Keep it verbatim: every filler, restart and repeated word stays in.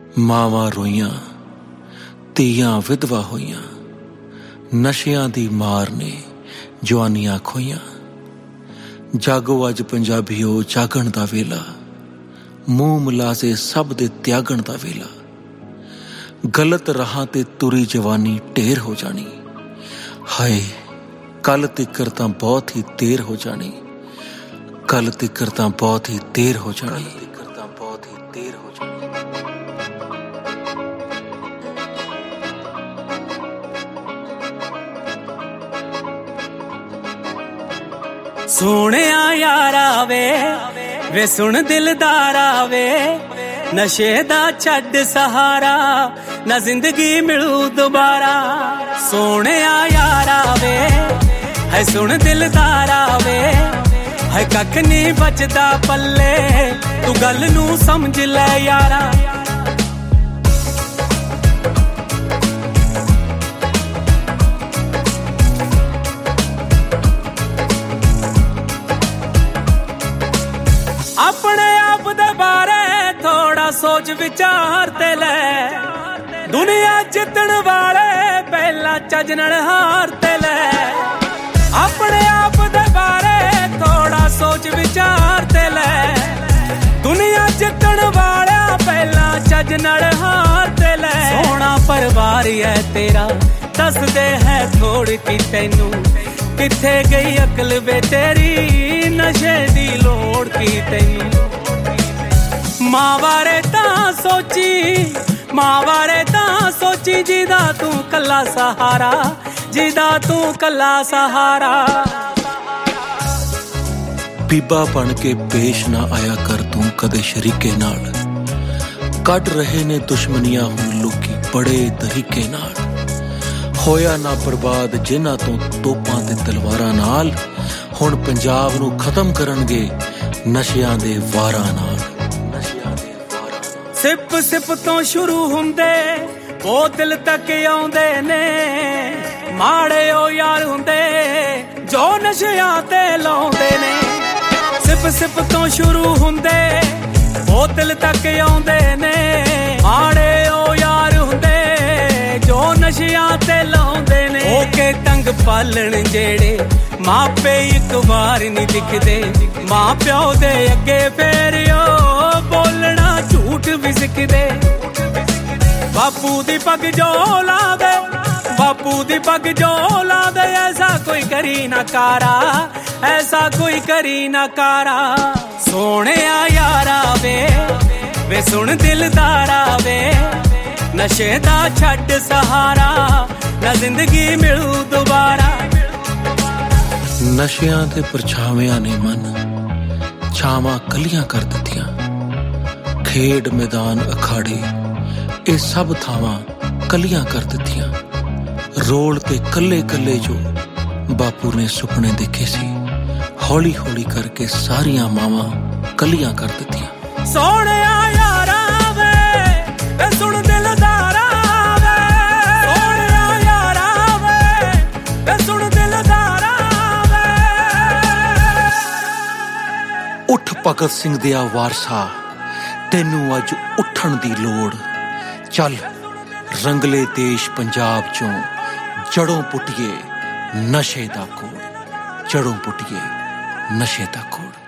ਮਾਵਾਂ ਰੋਈਆਂ, ਧੀਆਂ ਵਿਧਵਾ ਹੋਈਆਂ, ਨਸ਼ਿਆਂ ਦੀ ਮਾਰ ਨੇ ਜਵਾਨੀਆਂ ਖੋਈਆਂ। ਜਾਗੋ ਅੱਜ ਪੰਜਾਬੀਓ ਜਾਗਣ ਦਾ ਵੇਲਾ, ਮੂੰਹ ਮੁਲਾਜ਼ੇ ਸਭ ਦੇ ਤਿਆਗਣ ਦਾ ਵੇਲਾ। ਗਲਤ ਰਾਹਾਂ ਤੇ ਤੁਰੀ ਜਵਾਨੀ ਢੇਰ ਹੋ ਜਾਣੀ, ਹਾਏ ਕੱਲ ਤਿੱਕਰ ਤਾਂ ਬਹੁਤ ਹੀ ਦੇਰ ਹੋ ਜਾਣੀ, ਕੱਲ ਤਿੱਕਰ ਤਾਂ ਬਹੁਤ ਹੀ ਦੇਰ ਹੋ ਜਾਣੀ, ਤਿੱਕਰ ਤਾਂ ਬਹੁਤ ਹੀ ਦੇਰ ਹੋ ਜਾਣੀ। ਸੋਹਣਿਆ ਯਾਰਾ ਵੇ ਵੇ ਸੁਣ ਦਿਲਦਾਰਾ ਵੇ, ਨਸ਼ੇ ਦਾ ਛੱਡ ਸਹਾਰਾ, ਨਾ ਜ਼ਿੰਦਗੀ ਮਿਲੂ ਦੁਬਾਰਾ। ਸੋਹਣਿਆ ਯਾਰਾ ਵੇ ਹੈ ਸੁਣ ਦਿਲਦਾਰਾ ਵੇ, ਹੈ ਕੱਖ ਨਹੀਂ ਬਚਦਾ ਪੱਲੇ, ਤੂੰ ਗੱਲ ਨੂੰ ਸਮਝ ਲੈ ਯਾਰਾ। ਆਪਣੇ ਆਪ ਦੇ ਬਾਰੇ ਥੋੜਾ ਸੋਚ ਵਿਚਾਰ ਤੇ ਲੈ, ਦੁਨੀਆ ਜਿੱਤਣ ਵਾਲੇ ਪਹਿਲਾਂ ਚੱਜ ਨਾਲ ਹਾਰ ਤੇ ਲੈ। ਆਪਣੇ ਆਪ ਦੇ ਬਾਰੇ ਥੋੜਾ ਸੋਚ ਵਿਚਾਰ ਤੇ ਲੈ, ਦੁਨੀਆ ਜਿੱਤਣ ਵਾਲਿਆਂ ਪਹਿਲਾਂ ਚੱਜ ਨਾਲ ਹਾਰ ਤੇ ਲੈ। ਸੋਹਣਾ ਪਰਿਵਾਰ ਹੈ ਤੇਰਾ, ਦੱਸਦੇ ਹੈ ਥੋੜ ਕੀ ਤੈਨੂੰ, ਕਿੱਥੇ ਗਈ ਅਕਲ ਵੇ ਤੇਰੀ, ਨਸ਼ੇ ਦੀ ਲੋੜ ਕੀ ਤੈਨੂੰ। ਮਾਂ ਬਾਰੇ ਤਾਂ ਸੋਚੀ, ਮਾਂ ਬਾਰੇ ਤਾਂ ਸੋਚੀ, ਜਿਹਦਾ ਤੂੰ ਕੱਲਾ ਸਹਾਰਾ, ਜਿਹਦਾ ਤੂੰ ਕੱਲਾ ਸਹਾਰਾ। ਬੀਬਾ ਬਣ ਕੇ ਪੇਸ਼ ਨਾ ਆਇਆ ਕਰ ਤੂੰ ਕਦੇ ਸ਼ਰੀਕੇ ਨਾਲ, ਕੱਢ ਰਹੇ ਨੇ ਦੁਸ਼ਮਨੀਆਂ ਹੁਣ ਲੋਕੀ ਬੜੇ ਤਰੀਕੇ ਨਾਲ। ਹੋਇਆ ਨਾ ਬਰਬਾਦ ਜਿਨ੍ਹਾਂ ਤੋਂ ਤੋਪਾਂ ਤੇ ਤਲਵਾਰਾਂ ਨਾਲ, ਹੁਣ ਪੰਜਾਬ ਨੂੰ ਖਤਮ ਕਰਨਗੇ ਨਸ਼ਿਆਂ ਦੇ ਵਾਰਾਂ ਨਾਲ। ਸਿਪ ਸਿਪ ਤੋਂ ਸ਼ੁਰੂ ਹੁੰਦੇ ਉਹ ਦਿਲ ਤੱਕ ਆਉਂਦੇ ਨੇ, ਮਾੜੇ ਉਹ ਯਾਰ ਹੁੰਦੇ ਜੋ ਨਸ਼ਿਆਂ ਤੇ ਲਾਉਂਦੇ ਨੇ। ਸਿਪ ਸਿਪ ਤੋਂ ਸ਼ੁਰੂ ਹੁੰਦੇ ਉਹ ਦਿਲ ਤੱਕ ਆਉਂਦੇ ਨੇ, ਮਾੜੇ ਉਹ ਯਾਰ ਹੁੰਦੇ ਜੋ ਨਸ਼ਿਆਂ ਤੇ ਲਾਉਂਦੇ ਨੇ। ਹੋ ਕੇ ਤੰਗ ਪਾਲਣ ਜਿਹੜੇ ਮਾਪੇ ਇੱਕ ਵਾਰ ਨਹੀਂ ਦਿਖਦੇ, ਮਾਂ ਪਿਓ ਦੇ ਅੱਗੇ ਫੇਰ ਉਹ ਬੋਲਣਾ ਝੂਠ ਵੀ ਸਿੱਖਦੇ। ਬਾਪੂ ਦੀ ਪੱਗ ਜੋ ਲਾਵੇ, ਬਾਪੂ ਦੀ ਪੱਗ ਜੋ ਲਾਵੇ, ਐਸਾ ਕੋਈ ਕਰੀ ਨਾ ਕਾਰਾ, ਐਸਾ ਕੋਈ ਕਰੀ ਨਾ ਕਾਰਾ। ਸੋਹਣਿਆ ਯਾਰਾ ਵੇ ਵੇ ਸੁਣ ਦਿਲਦਾਰਾ ਵੇ, ਨਸ਼ੇ ਦਾ ਛੱਡ ਸਹਾਰਾ, ਨਾ ਜ਼ਿੰਦਗੀ ਮਿਲੂ ਦੁਬਾਰਾ। ਨਸ਼ਿਆਂ ਦੇ ਪਰਛਾਵਿਆਂ ਨੇ ਮਨ ਛਾਵਾਂ ਕੱਲੀਆਂ ਕਰ ਦਿੱਤੀਆਂ, ਖੇਡ ਮੈਦਾਨ ਅਖਾੜੇ ਇਹ ਸਭ ਥਾਵਾਂ ਕੱਲੀਆਂ ਕਰ ਦਿੱਤੀਆਂ। ਰੋਲ ਤੇ ਕੱਲੇ ਕੱਲੇ ਜੋ ਬਾਪੂ ਨੇ ਸੁਪਨੇ ਦੇਖੇ ਸੀ, ਹੌਲੀ ਹੌਲੀ ਕਰਕੇ ਸਾਰੀਆਂ ਮਾਵਾਂ ਕੱਲੀਆਂ ਕਰ ਦਿੱਤੀਆਂ। ਸੋਹਣਿਆ ਯਾਰਾ ਵੇ ਵੇ ਸੁਣ ਦਿਲਦਾਰਾ ਵੇ, ਸੋਹਣਿਆ ਯਾਰਾ ਵੇ ਵੇ ਸੁਣ ਦਿਲਦਾਰਾ ਵੇ। ਉੱਠ ਭਗਤ ਸਿੰਘ ਦਿਆ ਵਾਰਸਾ, ਤੈਨੂੰ ਅੱਜ ਉੱਠਣ ਦੀ ਲੋੜ। ਚੱਲ ਰੰਗਲੇ ਦੇਸ਼ ਪੰਜਾਬ ਚੋਂ ਜੜੋਂ ਪੁੱਟੀਏ ਨਸ਼ੇ ਦਾ ਕੋੜ, ਜੜੋਂ ਪੁੱਟੀਏ ਨਸ਼ੇ ਦਾ ਕੋੜ।